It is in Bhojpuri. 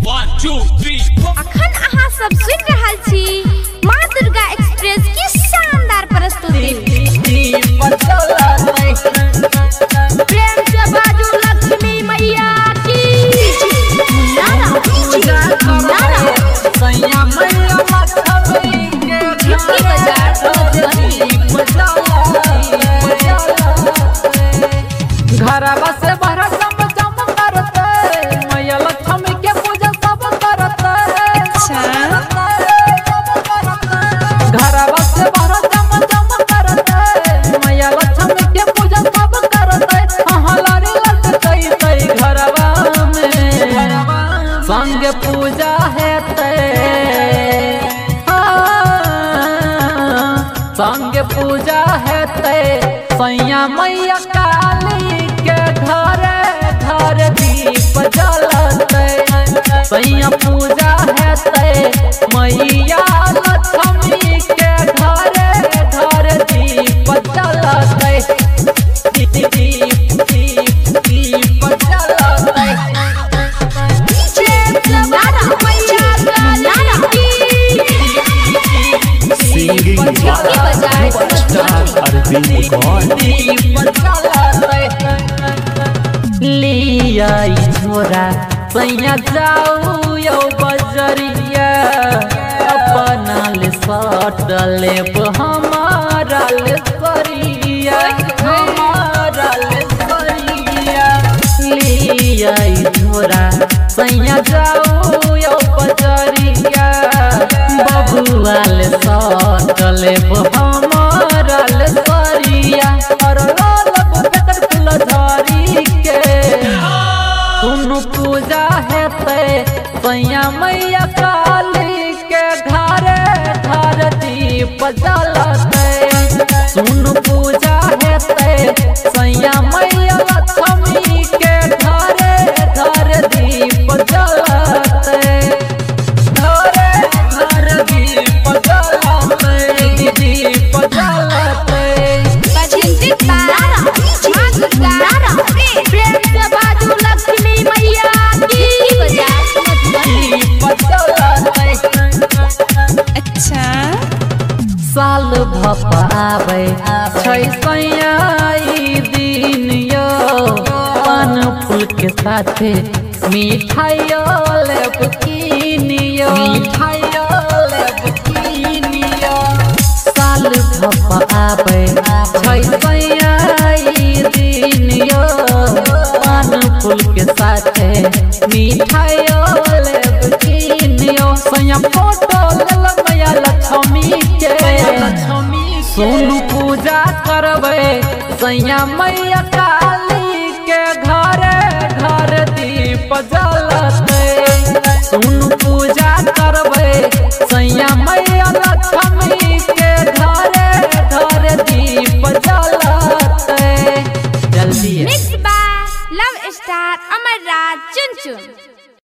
1 2 3 अखन अहाँ सब सुन रहल छी माँ दुर्गा एक्सप्रेस की शानदार प्रस्तुति। प्रेम से बाजू लक्ष्मी मैया की। झिटकी बाजार घरवा से बाहर जम करते मैया लक्ष्मी के पूजा सब करते। घरवा से बाहर जम करते मैया लक्ष्मी के पूजा सब करते। हलारी लटकते घरवा में संग पूजा हेते संग पूजा हेते सैया मैया काली के घरे घर दीप जलते। सैया पूजा हेते मैया लक्ष्मी के घरे घर दीप जलते। दीप जलते। लिया छोरा सैया जाऊ यो बजरिया अपना ले सटले हमारा ले सरिया हमारा ले सरिया। लिया छोरा सैया जाऊ यो बजरिया बबुआ ले सटले हमारा ले सरिया। और सुनु पूजा हेते सैया मैया काली के घरे घर दीप जलते। सुनु पूजा हेते सैया मैया लक्ष्मी के घरे घर दीप जलते। घरे घर दीप जलते। दीप जलते। प्रेम से बाजू लक्ष्मी मैया की। अच्छा साल भपावे छै सैया ई दिन यो पान फूल के साथे मिठाइयो लेब कीनियो मिठाइयो लेब कीनियो। साल भपावे छै सैया ई दिन यो पान फूल के साथे मिठाइयो लेब कीनियो। सैया फोटो लेल मैया लक्ष्मी के सोनू पूजा करबे सैया मैया काली के घरे घर दीप जलते।